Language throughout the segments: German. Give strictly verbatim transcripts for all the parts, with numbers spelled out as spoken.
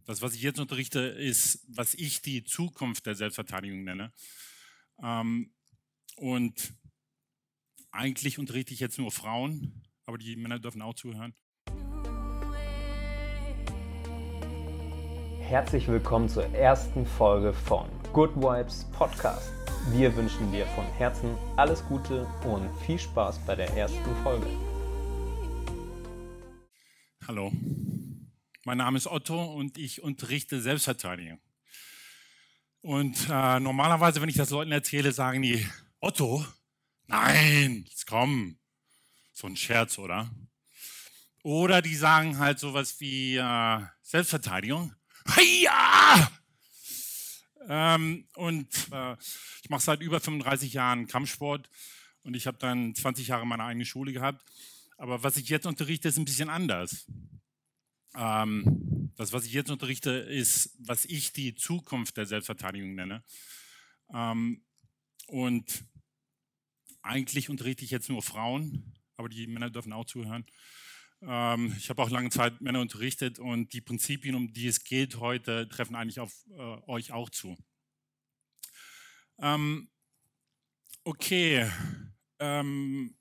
Das, was ich jetzt unterrichte, ist, was ich die Zukunft der Selbstverteidigung nenne. Ähm, und eigentlich unterrichte ich jetzt nur Frauen, aber die Männer dürfen auch zuhören. Herzlich willkommen zur ersten Folge von Good Vibes Podcast. Wir wünschen dir von Herzen alles Gute und viel Spaß bei der ersten Folge. Hallo, mein Name ist Otto und ich unterrichte Selbstverteidigung. Und äh, normalerweise, wenn ich das Leuten erzähle, sagen die, Otto? Nein, jetzt komm. So ein Scherz, oder? Oder die sagen halt sowas wie äh, Selbstverteidigung. Ja! Ähm, und äh, ich mache seit über fünfunddreißig Jahren Kampfsport und ich habe dann zwanzig Jahre meine eigene Schule gehabt. Aber was ich jetzt unterrichte, ist ein bisschen anders. Ähm, das, was ich jetzt unterrichte, ist, was ich die Zukunft der Selbstverteidigung nenne. Ähm, und eigentlich unterrichte ich jetzt nur Frauen, aber die Männer dürfen auch zuhören. Ähm, ich habe auch lange Zeit Männer unterrichtet und die Prinzipien, um die es geht heute, treffen eigentlich auf äh, euch auch zu. Ähm, okay. Ähm,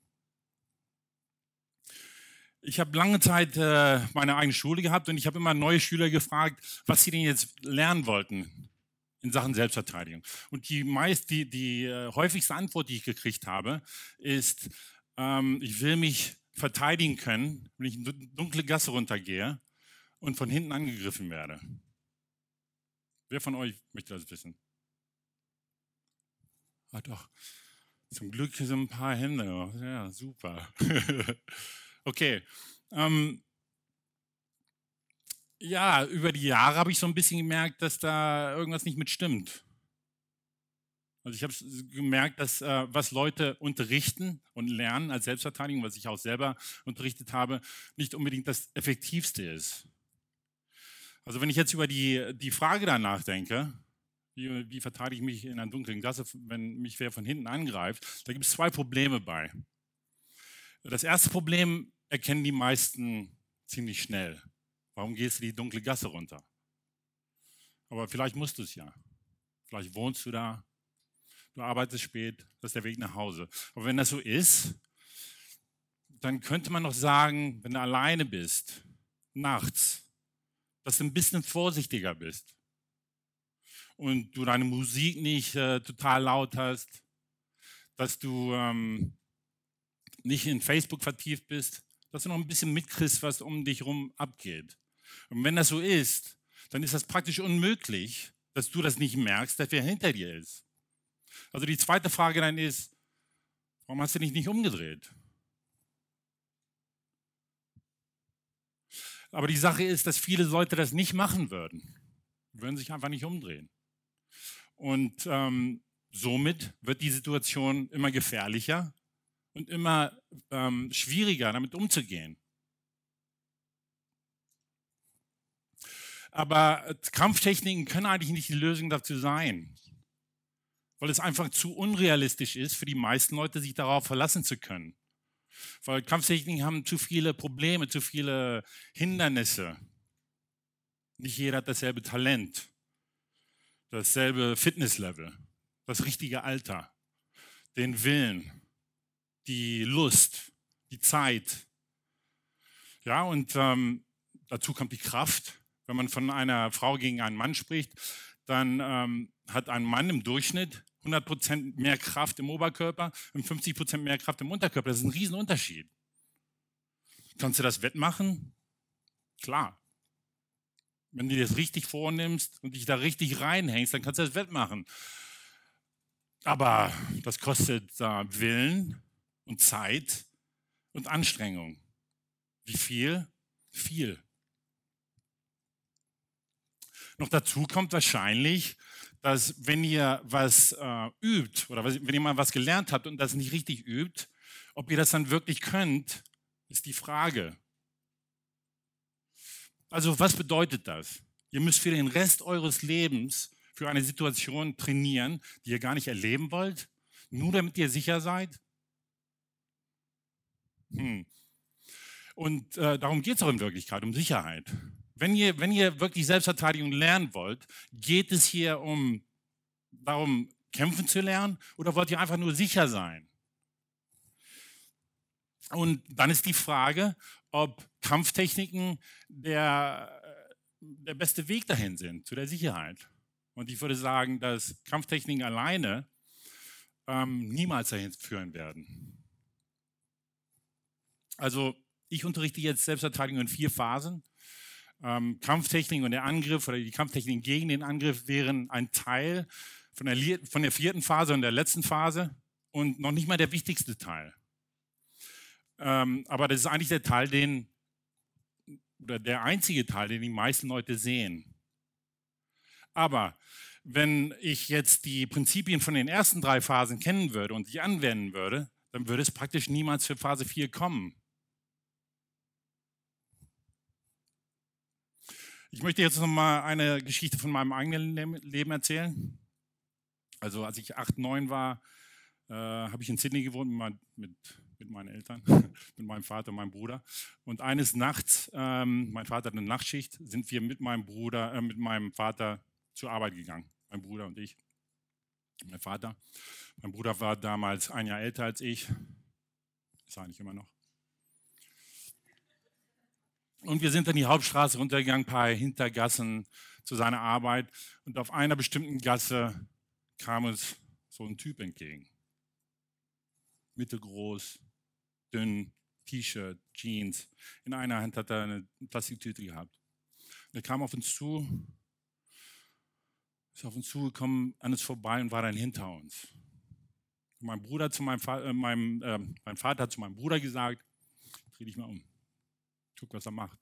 ich habe lange Zeit äh, meine eigene Schule gehabt und ich habe immer neue Schüler gefragt, was sie denn jetzt lernen wollten in Sachen Selbstverteidigung. Und die meist, die, die äh, häufigste Antwort, die ich gekriegt habe, ist, ähm, ich will mich verteidigen können, wenn ich eine dunkle Gasse runtergehe und von hinten angegriffen werde. Wer von euch möchte das wissen? Ah doch, zum Glück sind ein paar Hände noch. Ja, super. Okay. Ähm, ja, über die Jahre habe ich so ein bisschen gemerkt, dass da irgendwas nicht mit stimmt. Also ich habe gemerkt, dass äh, was Leute unterrichten und lernen als Selbstverteidigung, was ich auch selber unterrichtet habe, nicht unbedingt das Effektivste ist. Also wenn ich jetzt über die, die Frage danach denke, wie, wie verteidige ich mich in einer dunklen Gasse, wenn mich wer von hinten angreift, da gibt es zwei Probleme bei. Das erste Problem erkennen die meisten ziemlich schnell. Warum gehst du die dunkle Gasse runter? Aber vielleicht musst du es ja. Vielleicht wohnst du da. Du arbeitest spät, das ist der Weg nach Hause. Aber wenn das so ist, dann könnte man noch sagen, wenn du alleine bist, nachts, dass du ein bisschen vorsichtiger bist und du deine Musik nicht äh, total laut hast, dass du ähm, nicht in Facebook vertieft bist, dass du noch ein bisschen mitkriegst, was um dich herum abgeht. Und wenn das so ist, dann ist das praktisch unmöglich, dass du das nicht merkst, dass wer hinter dir ist. Also die zweite Frage dann ist, warum hast du dich nicht umgedreht? Aber die Sache ist, dass viele Leute das nicht machen würden. Die würden sich einfach nicht umdrehen. Und ähm, somit wird die Situation immer gefährlicher und immer ähm, schwieriger, damit umzugehen. Aber Kampftechniken können eigentlich nicht die Lösung dazu sein, weil es einfach zu unrealistisch ist, für die meisten Leute sich darauf verlassen zu können. Weil Kampftechniken haben zu viele Probleme, zu viele Hindernisse. Nicht jeder hat dasselbe Talent, dasselbe Fitnesslevel, das richtige Alter, den Willen, die Lust, die Zeit. Ja, und ähm, dazu kommt die Kraft. Wenn man von einer Frau gegen einen Mann spricht, dann ähm, hat ein Mann im Durchschnitt hundert Prozent mehr Kraft im Oberkörper und fünfzig Prozent mehr Kraft im Unterkörper. Das ist ein Riesenunterschied. Kannst du das wettmachen? Klar. Wenn du dir das richtig vornimmst und dich da richtig reinhängst, dann kannst du das wettmachen. Aber das kostet äh, Willen und Zeit und Anstrengung. Wie viel? Viel. Noch dazu kommt wahrscheinlich, dass wenn ihr was äh, übt oder was, wenn ihr mal was gelernt habt und das nicht richtig übt, ob ihr das dann wirklich könnt, ist die Frage. Also was bedeutet das? Ihr müsst für den Rest eures Lebens für eine Situation trainieren, die ihr gar nicht erleben wollt, nur damit ihr sicher seid? Hm. Und äh, darum geht es auch in Wirklichkeit, um Sicherheit. wenn ihr, wenn ihr wirklich Selbstverteidigung lernen wollt, geht es hier um darum, kämpfen zu lernen oder wollt ihr einfach nur sicher sein? Und dann ist die Frage, ob Kampftechniken der, der beste Weg dahin sind, zu der Sicherheit. Und ich würde sagen, dass Kampftechniken alleine ähm, niemals dahin führen werden. Also ich unterrichte jetzt Selbstverteidigung in vier Phasen. Ähm, Kampftechniken und der Angriff oder die Kampftechniken gegen den Angriff wären ein Teil von der, von der vierten Phase und der letzten Phase und noch nicht mal der wichtigste Teil. Ähm, aber das ist eigentlich der Teil, den, oder der einzige Teil, den die meisten Leute sehen. Aber wenn ich jetzt die Prinzipien von den ersten drei Phasen kennen würde und sie anwenden würde, dann würde es praktisch niemals für Phase vier kommen. Ich möchte jetzt noch mal eine Geschichte von meinem eigenen Leben erzählen. Also als ich acht, neun war, äh, habe ich in Sydney gewohnt mit, mit, mit meinen Eltern, mit meinem Vater und meinem Bruder. Und eines Nachts, ähm, mein Vater hat eine Nachtschicht, sind wir mit meinem Bruder, äh, mit meinem Vater zur Arbeit gegangen. Mein Bruder und ich. Mein Vater. Mein Bruder war damals ein Jahr älter als ich. Ist eigentlich immer noch. Und wir sind dann die Hauptstraße runtergegangen, ein paar Hintergassen zu seiner Arbeit. Und auf einer bestimmten Gasse kam uns so ein Typ entgegen. Mittelgroß, dünn, T-Shirt, Jeans. In einer Hand hat er eine Plastiktüte gehabt. Und er kam auf uns zu, ist auf uns zugekommen, an uns vorbei und war dann hinter uns. Und mein Bruder zu meinem, Vater, äh, meinem, äh, mein Vater hat zu meinem Bruder gesagt, dreh dich mal um. Guck, was er macht.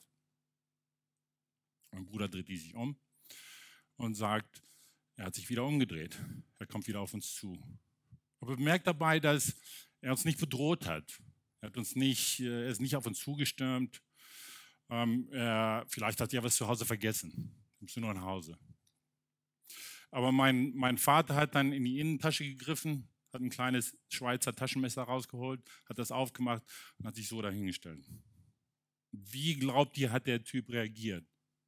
Mein Bruder dreht sich um und sagt, er hat sich wieder umgedreht. Er kommt wieder auf uns zu. Aber bemerkt dabei, dass er uns nicht bedroht hat. Er, hat uns nicht, er ist nicht auf uns zugestürmt. Ähm, er, vielleicht hat er was zu Hause vergessen. Er musste nur nach Hause. Aber mein, mein Vater hat dann in die Innentasche gegriffen, hat ein kleines Schweizer Taschenmesser rausgeholt, hat das aufgemacht und hat sich so dahingestellt. Wie glaubt ihr, hat der Typ reagiert?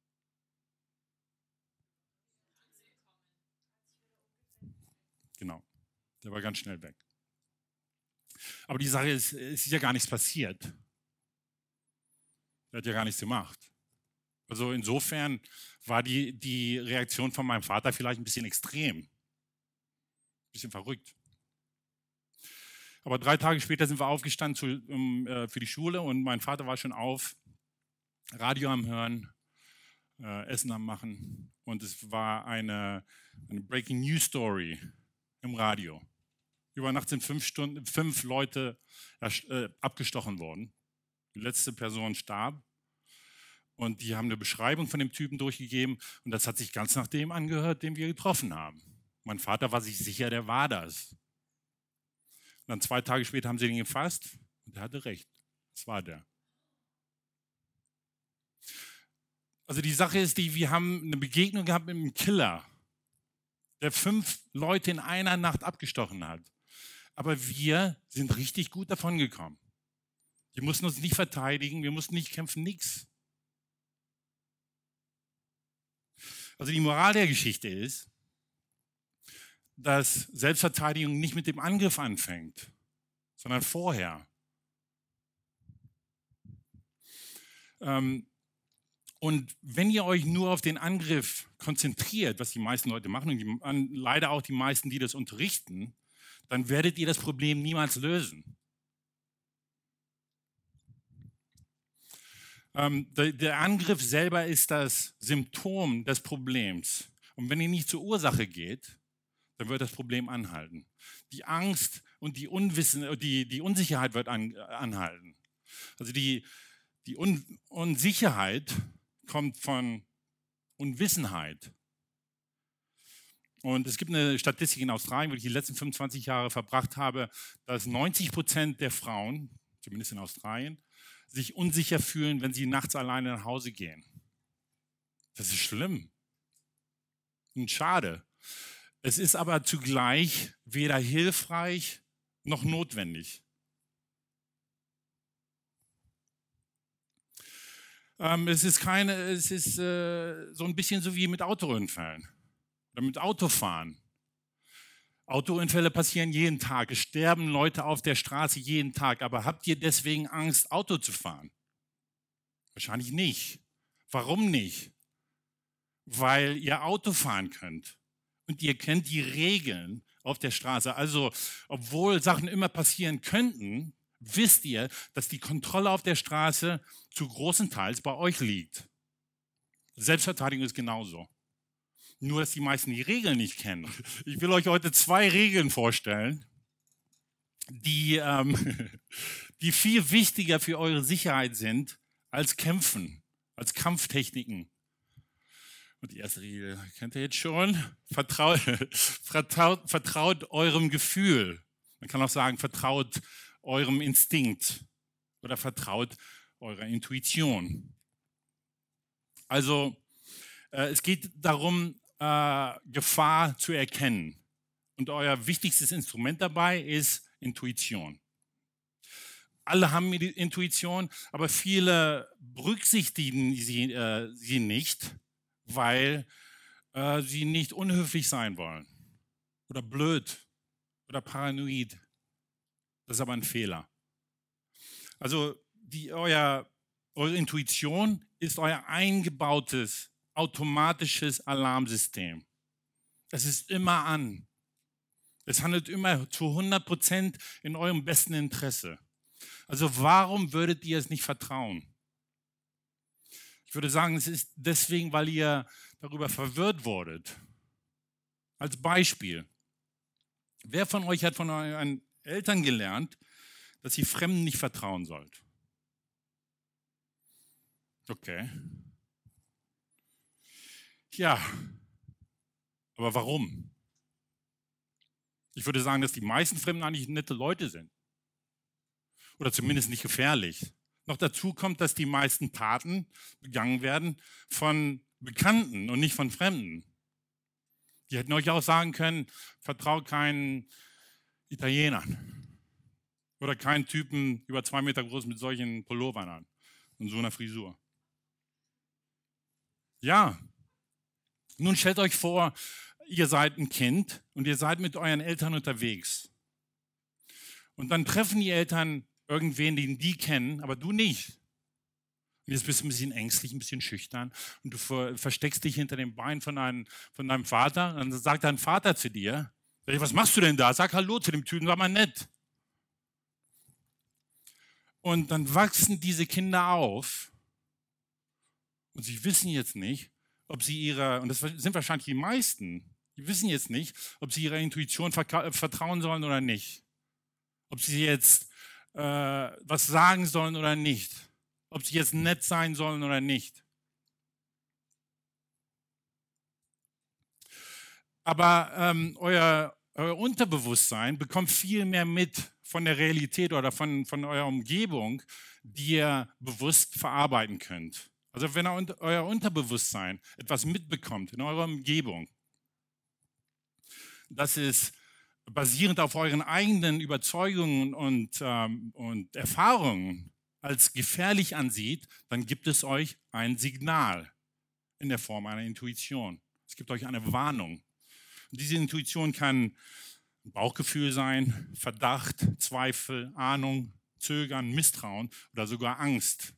Genau, der war ganz schnell weg. Aber die Sache ist, es ist ja gar nichts passiert. Er hat ja gar nichts gemacht. Also insofern war die, die Reaktion von meinem Vater vielleicht ein bisschen extrem. Ein bisschen verrückt. Aber drei Tage später sind wir aufgestanden zu, um, äh, für die Schule und mein Vater war schon auf, Radio am Hören, äh, Essen am Machen und es war eine, eine Breaking News Story im Radio. Über Nacht sind fünf, Stunden, fünf Leute äh, abgestochen worden. Die letzte Person starb und die haben eine Beschreibung von dem Typen durchgegeben und das hat sich ganz nach dem angehört, den wir getroffen haben. Mein Vater war sich sicher, der war das. Und dann zwei Tage später haben sie ihn gefasst und er hatte recht. Das war der. Also die Sache ist die, wir haben eine Begegnung gehabt mit einem Killer, der fünf Leute in einer Nacht abgestochen hat. Aber wir sind richtig gut davon gekommen. Wir mussten uns nicht verteidigen, wir mussten nicht kämpfen, nichts. Also die Moral der Geschichte ist, dass Selbstverteidigung nicht mit dem Angriff anfängt, sondern vorher. Ähm, Und wenn ihr euch nur auf den Angriff konzentriert, was die meisten Leute machen und die, leider auch die meisten, die das unterrichten, dann werdet ihr das Problem niemals lösen. Ähm, der, der Angriff selber ist das Symptom des Problems. Und wenn ihr nicht zur Ursache geht, dann wird das Problem anhalten. Die Angst und die, Unwissen, die, die Unsicherheit wird an, anhalten. Also die, die Un, Unsicherheit kommt von Unwissenheit. Und es gibt eine Statistik in Australien, wo ich die letzten fünfundzwanzig Jahre verbracht habe, dass neunzig Prozent der Frauen, zumindest in Australien, sich unsicher fühlen, wenn sie nachts alleine nach Hause gehen. Das ist schlimm und schade. Es ist aber zugleich weder hilfreich noch notwendig. Ähm, es ist keine, es ist äh, so ein bisschen so wie mit Autounfällen oder mit Autofahren. Autounfälle passieren jeden Tag. Es sterben Leute auf der Straße jeden Tag. Aber habt ihr deswegen Angst, Auto zu fahren? Wahrscheinlich nicht. Warum nicht? Weil ihr Auto fahren könnt. Und ihr kennt die Regeln auf der Straße. Also, obwohl Sachen immer passieren könnten, wisst ihr, dass die Kontrolle auf der Straße zu großen Teils bei euch liegt. Selbstverteidigung ist genauso. Nur, dass die meisten die Regeln nicht kennen. Ich will euch heute zwei Regeln vorstellen, die, ähm, die viel wichtiger für eure Sicherheit sind als Kämpfen, als Kampftechniken. Und die erste Regel kennt ihr jetzt schon. Vertraut, vertraut, vertraut eurem Gefühl. Man kann auch sagen, vertraut eurem Instinkt oder vertraut eurer Intuition. Also äh, es geht darum, äh, Gefahr zu erkennen. Und euer wichtigstes Instrument dabei ist Intuition. Alle haben die Intuition, aber viele berücksichtigen sie, äh, sie nicht, weil äh, sie nicht unhöflich sein wollen oder blöd oder paranoid. Das ist aber ein Fehler. Also die, euer, eure Intuition ist euer eingebautes, automatisches Alarmsystem. Es ist immer an. Es handelt immer zu hundert Prozent in eurem besten Interesse. Also warum würdet ihr es nicht vertrauen? Ich würde sagen, es ist deswegen, weil ihr darüber verwirrt wurdet. Als Beispiel. Wer von euch hat von euren Eltern gelernt, dass ihr Fremden nicht vertrauen sollt? Okay. Ja, aber warum? Ich würde sagen, dass die meisten Fremden eigentlich nette Leute sind. Oder zumindest nicht gefährlich. Noch dazu kommt, dass die meisten Taten begangen werden von Bekannten und nicht von Fremden. Die hätten euch auch sagen können, vertraut keinen Italienern. Oder keinen Typen über zwei Meter groß mit solchen Pullovern an und so einer Frisur. Ja, nun stellt euch vor, ihr seid ein Kind und ihr seid mit euren Eltern unterwegs. Und dann treffen die Eltern irgendwen, den die kennen, aber du nicht. Und jetzt bist du ein bisschen ängstlich, ein bisschen schüchtern und du ver versteckst dich hinter dem Bein von, einem, von deinem Vater. Und dann sagt dein Vater zu dir, was machst du denn da? Sag Hallo zu dem Typen, sag mal nett. Und dann wachsen diese Kinder auf und sie wissen jetzt nicht, ob sie ihrer, und das sind wahrscheinlich die meisten, die wissen jetzt nicht, ob sie ihrer Intuition vertrauen sollen oder nicht. Ob sie jetzt äh, was sagen sollen oder nicht. Ob sie jetzt nett sein sollen oder nicht. Aber ähm, euer, euer Unterbewusstsein bekommt viel mehr mit von der Realität oder von, von eurer Umgebung, die ihr bewusst verarbeiten könnt. Also wenn ihr, euer Unterbewusstsein etwas mitbekommt in eurer Umgebung, das ist basierend auf euren eigenen Überzeugungen und, ähm, und Erfahrungen als gefährlich ansieht, dann gibt es euch ein Signal in der Form einer Intuition. Es gibt euch eine Warnung. Und diese Intuition kann ein Bauchgefühl sein, Verdacht, Zweifel, Ahnung, Zögern, Misstrauen oder sogar Angst.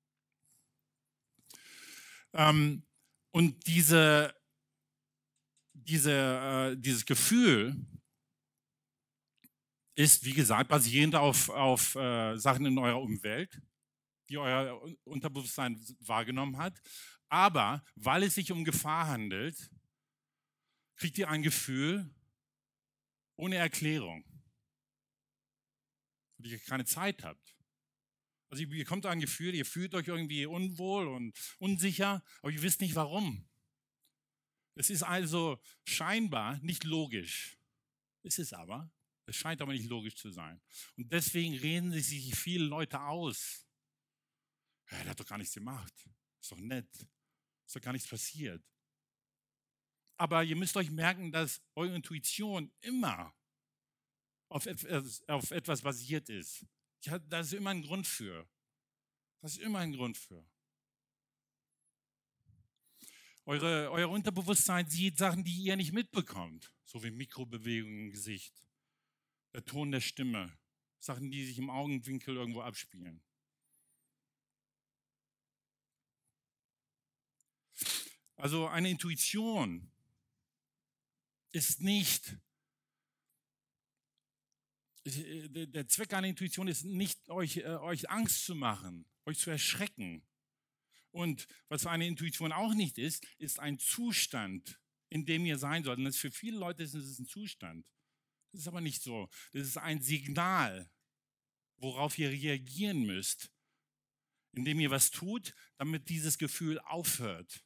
Ähm, und diese, diese, äh, dieses Gefühl ist, wie gesagt, basierend auf, auf äh, Sachen in eurer Umwelt, die euer Unterbewusstsein wahrgenommen hat. Aber weil es sich um Gefahr handelt, kriegt ihr ein Gefühl ohne Erklärung. Und ihr keine Zeit habt. Also ihr bekommt ein Gefühl, ihr fühlt euch irgendwie unwohl und unsicher, aber ihr wisst nicht warum. Es ist also scheinbar nicht logisch. Ist es aber. Es scheint aber nicht logisch zu sein. Und deswegen reden sich viele Leute aus. Ja, der hat doch gar nichts gemacht. Ist doch nett. Ist doch gar nichts passiert. Aber ihr müsst euch merken, dass eure Intuition immer auf etwas, auf etwas basiert ist. Ja, da ist immer ein Grund für. Da ist immer ein Grund für. Eure, euer Unterbewusstsein sieht Sachen, die ihr nicht mitbekommt, so wie Mikrobewegungen im Gesicht, der Ton der Stimme, Sachen, die sich im Augenwinkel irgendwo abspielen. Also eine Intuition ist nicht, der Zweck einer Intuition ist nicht, euch, äh, euch Angst zu machen, euch zu erschrecken. Und was eine Intuition auch nicht ist, ist ein Zustand, in dem ihr sein sollt. Und das für viele Leute ist es ein Zustand. Das ist aber nicht so. Das ist ein Signal, worauf ihr reagieren müsst, indem ihr was tut, damit dieses Gefühl aufhört.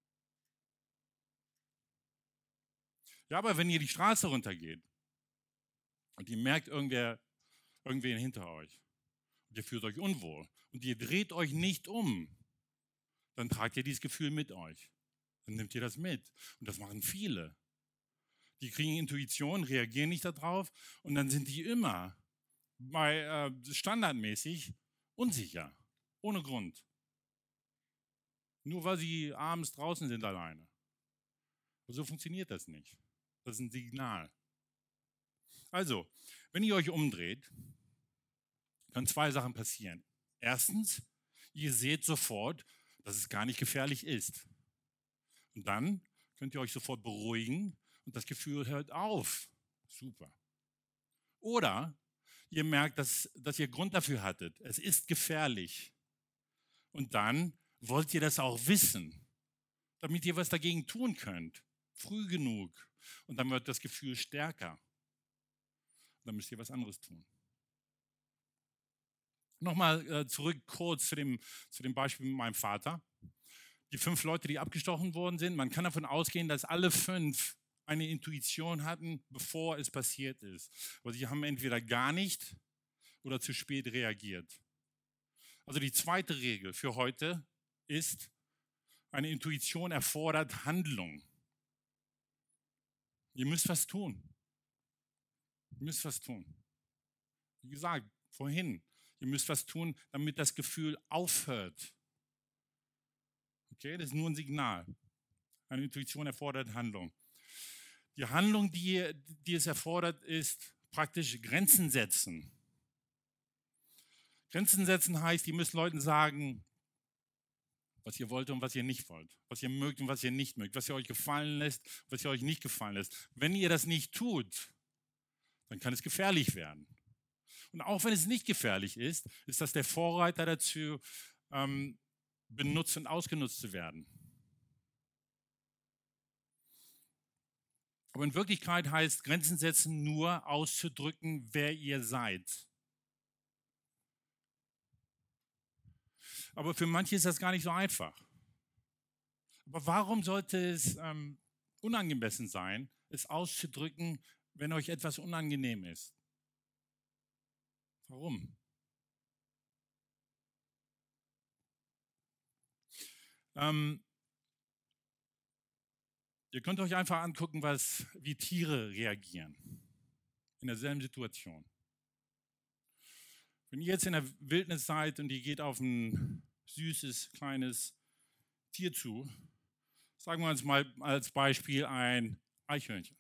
Ja, aber wenn ihr die Straße runtergeht und ihr merkt irgendwer, irgendwen hinter euch und ihr fühlt euch unwohl und ihr dreht euch nicht um, dann tragt ihr dieses Gefühl mit euch. Dann nehmt ihr das mit. Und das machen viele. Die kriegen Intuition, reagieren nicht darauf und dann sind die immer bei äh, standardmäßig unsicher, ohne Grund. Nur weil sie abends draußen sind alleine. Aber so funktioniert das nicht. Das ist ein Signal. Also, wenn ihr euch umdreht, können zwei Sachen passieren. Erstens, ihr seht sofort, dass es gar nicht gefährlich ist. Und dann könnt ihr euch sofort beruhigen und das Gefühl hört auf. Super. Oder ihr merkt, dass, dass ihr Grund dafür hattet. Es ist gefährlich. Und dann wollt ihr das auch wissen, damit ihr was dagegen tun könnt. Früh genug. Und dann wird das Gefühl stärker. Dann müsst ihr was anderes tun. Nochmal äh, zurück kurz zu dem, zu dem Beispiel mit meinem Vater. Die fünf Leute, die abgestochen worden sind, man kann davon ausgehen, dass alle fünf eine Intuition hatten, bevor es passiert ist. Aber sie haben entweder gar nicht oder zu spät reagiert. Also die zweite Regel für heute ist, eine Intuition erfordert Handlung. Ihr müsst was tun. Ihr müsst was tun. Wie gesagt, vorhin, ihr müsst was tun, damit das Gefühl aufhört. Okay, das ist nur ein Signal. Eine Intuition erfordert Handlung. Die Handlung, die, die es erfordert, ist praktisch Grenzen setzen. Grenzen setzen heißt, ihr müsst Leuten sagen, was ihr wollt und was ihr nicht wollt. Was ihr mögt und was ihr nicht mögt. Was ihr euch gefallen lässt, was ihr euch nicht gefallen lässt. Wenn ihr das nicht tut, dann kann es gefährlich werden. Und auch wenn es nicht gefährlich ist, ist das der Vorreiter dazu, ähm, benutzt und ausgenutzt zu werden. Aber in Wirklichkeit heißt Grenzen setzen nur auszudrücken, wer ihr seid. Aber für manche ist das gar nicht so einfach. Aber warum sollte es ähm, unangemessen sein, es auszudrücken, wenn euch etwas unangenehm ist? Warum? Ähm, ihr könnt euch einfach angucken, was, wie Tiere reagieren in derselben Situation. Wenn ihr jetzt in der Wildnis seid und ihr geht auf ein süßes, kleines Tier zu, sagen wir uns mal als Beispiel ein Eichhörnchen.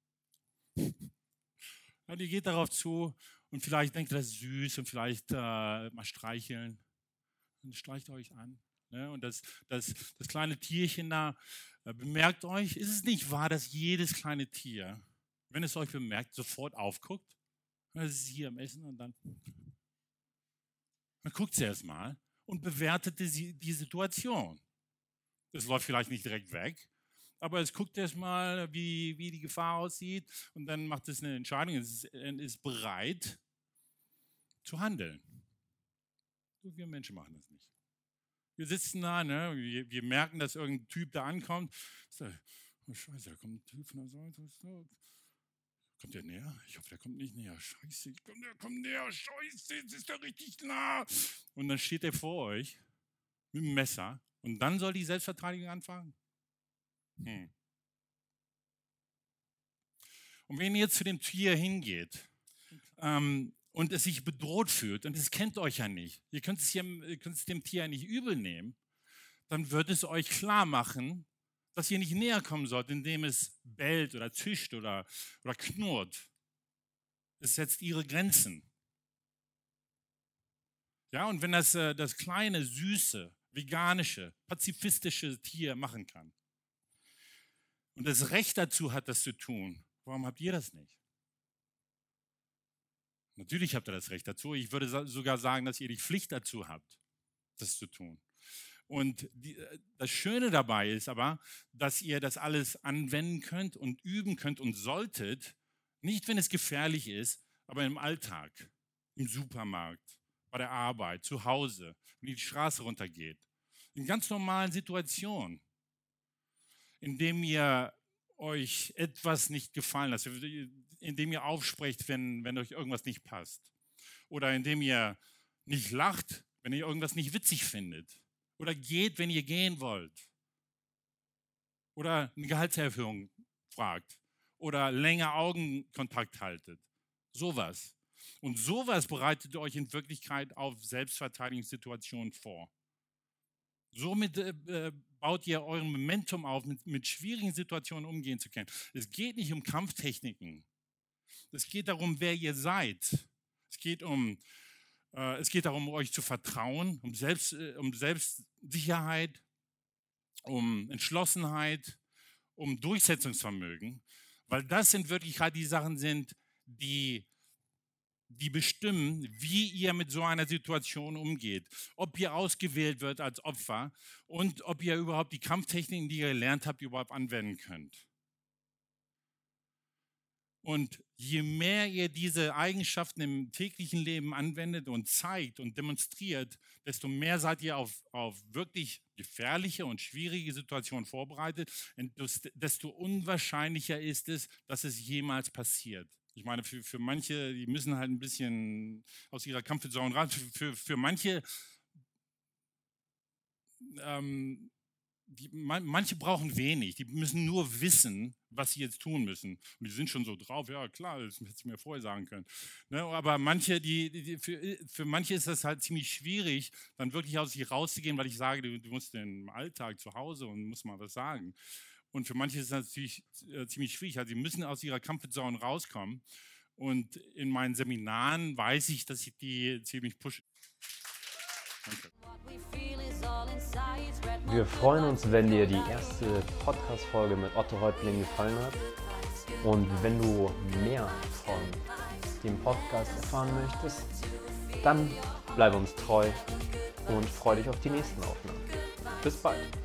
Und ihr geht darauf zu und vielleicht denkt ihr, das ist süß und vielleicht äh, mal streicheln. Und streicht euch an. Ne? Und das, das, das kleine Tierchen da äh, bemerkt euch, ist es nicht wahr, dass jedes kleine Tier, wenn es euch bemerkt, sofort aufguckt? Es ist hier am Essen und dann, dann guckt sie erstmal und bewertet die, die Situation. Es läuft vielleicht nicht direkt weg, aber es guckt erstmal, wie, wie die Gefahr aussieht und dann macht es eine Entscheidung, es ist, ist bereit zu handeln. Wir Menschen machen das nicht. Wir sitzen da, ne, wir, wir merken, dass irgendein Typ da ankommt. So, oh Scheiße, da kommt ein Typ von der Seite. Kommt der näher? Ich hoffe, der kommt nicht näher. Scheiße, komm, der kommt näher. Scheiße, jetzt ist der richtig nah. Und dann steht er vor euch mit dem Messer und dann soll die Selbstverteidigung anfangen. Hm. Und wenn ihr jetzt zu dem Tier hingeht, ähm, und es sich bedroht fühlt, und es kennt euch ja nicht, ihr könnt es, hier, ihr könnt es dem Tier ja nicht übel nehmen, dann wird es euch klar machen, dass ihr nicht näher kommen sollt, indem es bellt oder zischt oder, oder knurrt. Es setzt ihre Grenzen. Ja, und wenn das äh, das kleine, süße, veganische, pazifistische Tier machen kann und das Recht dazu hat, das zu tun, warum habt ihr das nicht? Natürlich habt ihr das Recht dazu. Ich würde sa- sogar sagen, dass ihr die Pflicht dazu habt, das zu tun. Und die, äh, das Schöne dabei ist aber, dass ihr das alles anwenden könnt und üben könnt und solltet, nicht wenn es gefährlich ist, aber im Alltag, im Supermarkt, bei der Arbeit, zu Hause, wenn ihr die Straße runtergeht. In ganz normalen Situationen, indem ihr euch etwas nicht gefallen lasst, indem ihr aufsprecht, wenn, wenn euch irgendwas nicht passt. Oder indem ihr nicht lacht, wenn ihr irgendwas nicht witzig findet. Oder geht, wenn ihr gehen wollt. Oder eine Gehaltserhöhung fragt. Oder länger Augenkontakt haltet. Sowas. Und sowas bereitet euch in Wirklichkeit auf Selbstverteidigungssituationen vor. Somit äh, baut ihr euren Momentum auf, mit, mit schwierigen Situationen umgehen zu können. Es geht nicht um Kampftechniken. Es geht darum, wer ihr seid. Es geht um, äh, es geht darum, euch zu vertrauen, um, Selbst, äh, um Selbstsicherheit, um Entschlossenheit, um Durchsetzungsvermögen. Weil das in Wirklichkeit die Sachen sind, die die bestimmen, wie ihr mit so einer Situation umgeht. Ob ihr ausgewählt wird als Opfer und ob ihr überhaupt die Kampftechniken, die ihr gelernt habt, überhaupt anwenden könnt. Und je mehr ihr diese Eigenschaften im täglichen Leben anwendet und zeigt und demonstriert, desto mehr seid ihr auf, auf wirklich gefährliche und schwierige Situationen vorbereitet, und desto unwahrscheinlicher ist es, dass es jemals passiert. Ich meine, für, für manche, die müssen halt ein bisschen aus ihrer Comfortzone raus. Für, für, für manche, ähm, die, man, manche brauchen wenig. Die müssen nur wissen, was sie jetzt tun müssen. Und die sind schon so drauf, ja klar, das hätte ich mir vorher sagen können. Ne, aber manche, die, die, für, für manche ist das halt ziemlich schwierig, dann wirklich aus sich rauszugehen, weil ich sage, du, du musst im Alltag zu Hause und musst mal was sagen. Und für manche ist das natürlich äh, ziemlich schwierig. Also sie müssen aus ihrer Comfortzone rauskommen. Und in meinen Seminaren weiß ich, dass ich die ziemlich pushe. Danke. Wir freuen uns, wenn dir die erste Podcast-Folge mit Otto Häuptling gefallen hat. Und wenn du mehr von dem Podcast erfahren möchtest, dann bleib uns treu und freu dich auf die nächsten Aufnahmen. Bis bald.